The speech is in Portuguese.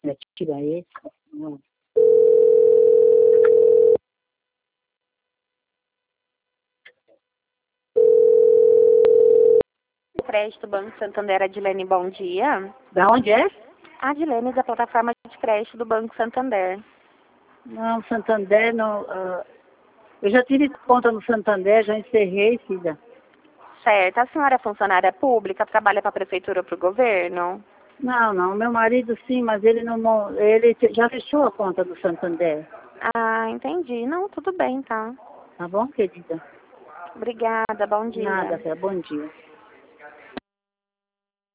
Tira esse. Não. Crédito Banco Santander, Adilene, bom dia. Da onde é? Adilene, da plataforma de crédito do Banco Santander. Não, Santander não. Eu já tive conta no Santander, já encerrei, filha. Certo. A senhora é funcionária pública, trabalha para a prefeitura ou para o governo? Não, meu marido sim, mas ele não. Ele já fechou a conta do Santander. Ah, entendi. Não, tudo bem, tá. Tá bom, querida? Obrigada, bom dia. Nada, bom dia.